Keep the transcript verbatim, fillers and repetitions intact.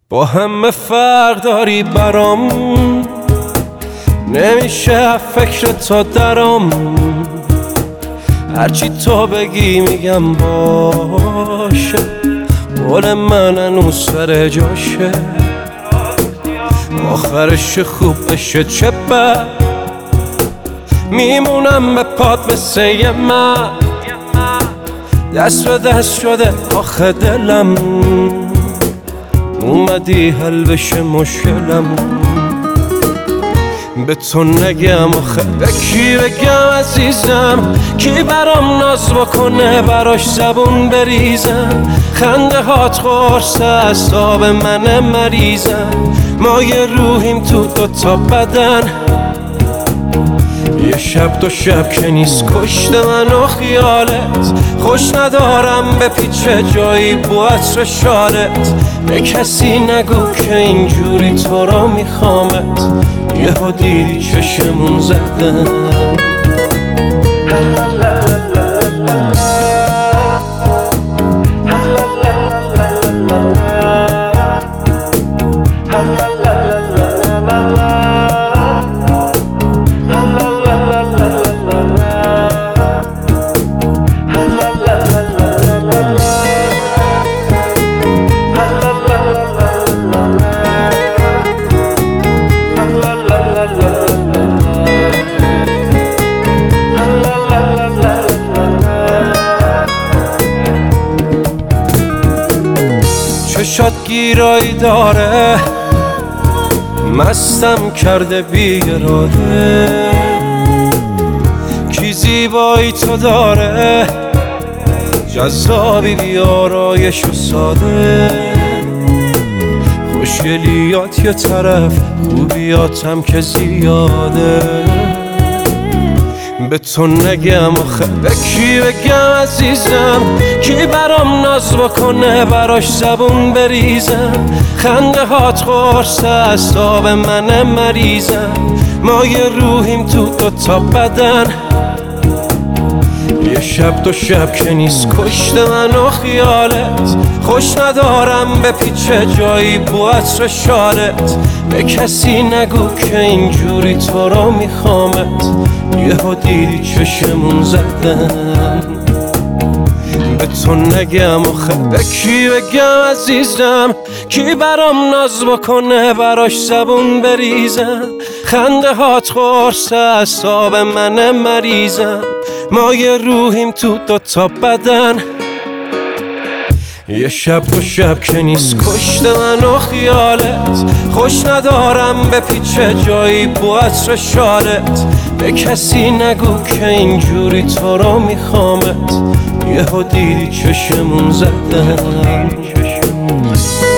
با همه فرق داری برام، نمیشه فکر تو درام. هرچی تو بگی میگم باشه، قول من هنوز سر جاشه. آخرش خوب بشه چه بد، میمونم به پات مثل یه من. دست به دست شده آخه دلم، اومدی حل بشه مشکلم. به تو نگم آخه به کی بگم عزیزم، کی برام ناز بکنه براش زبون بریزم. خنده هات قرص اعصاب من مریضم، ما یه روحیم تو دوتا بدن. یه شب دو شب که نیست کشته من و خیالت. خوش ندارم به پیچه جایی بو عطر شالت. به کسی نگو که اینجوری تو را میخوامت، یهو دیدی چشمون زدن. چشات گیرایی داره، مستم کرده بی اراده. کی زیبایی تو داره، جذابی بی آرایش و ساده. خوشگلیات یه طرف، خوبیاتم که زیاده. به تو نگم آخه به کی بگم عزیزم، کی برام ناز بکنه براش زبون بریزم. خنده هات قرص اعصاب من مریضم، ما یه روحیم تو دوتا بدن. یه شب دو شب که نیست کشته من و خیالت. خوش ندارم به پیچه جایی بو عطر شالت. به کسی نگو که اینجوری تو را میخوامت، یهو دیدی چشمون زدن. به تو نگم آخه به کی بگم عزیزم، کی برام ناز بکنه براش زبون بریزم. خنده هات قرص اعصاب من مریضم، ما یه روحیم تو دوتا بدن. یه شب دو شب که نیست کشته من و خیالت. خوش ندارم به پیچه جایی بو عطر شالت. به کسی نگو که اینجوری تو را میخوامت، یهو دیدی چشمون زدن.